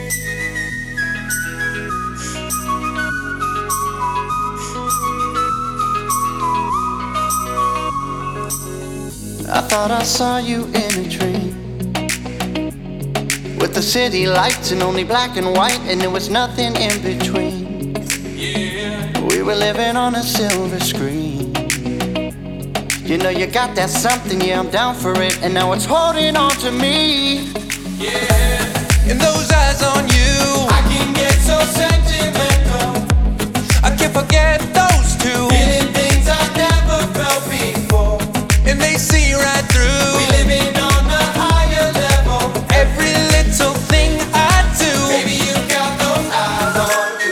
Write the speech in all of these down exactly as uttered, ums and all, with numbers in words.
I thought I saw you in a dream, with the city lights and only black and white, and there was nothing in between. Yeah. We were living on a silver screen. You know you got that something, yeah, I'm down for it, and now it's holding on to me. Yeah. And those eyes on you, I can get so sentimental. I can't forget those two, feeling things I've never felt before. And they see right through, we living on a higher level. Every little thing I do, baby, you got those eyes on you.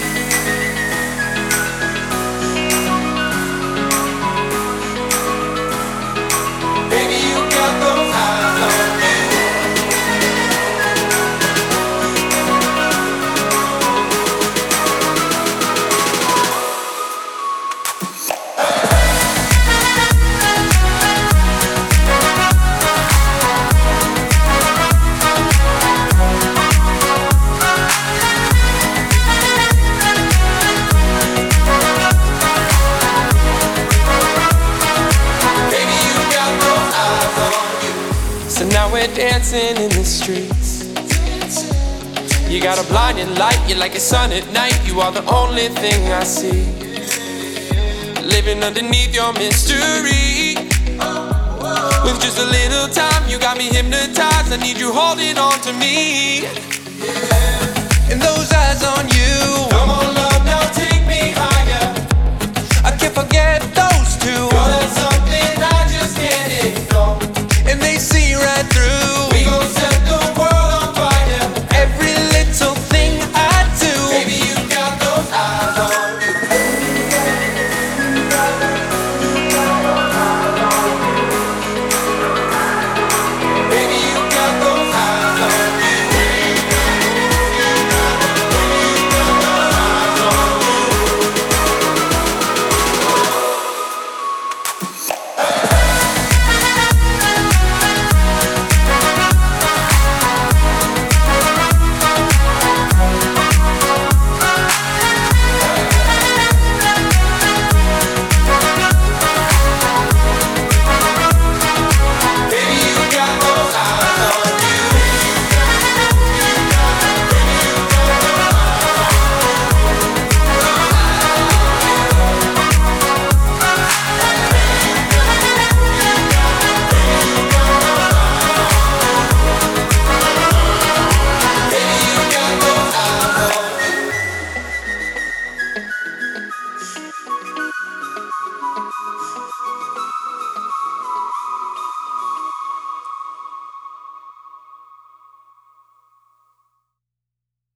Baby, you got those eyes on you. So now we're dancing in the streets. You got a blinding light, you're like a sun at night. You are the only thing I see, living underneath your mystery. With just a little time, you got me hypnotized. I need you holding on to me. And those eyes on you, come on, love.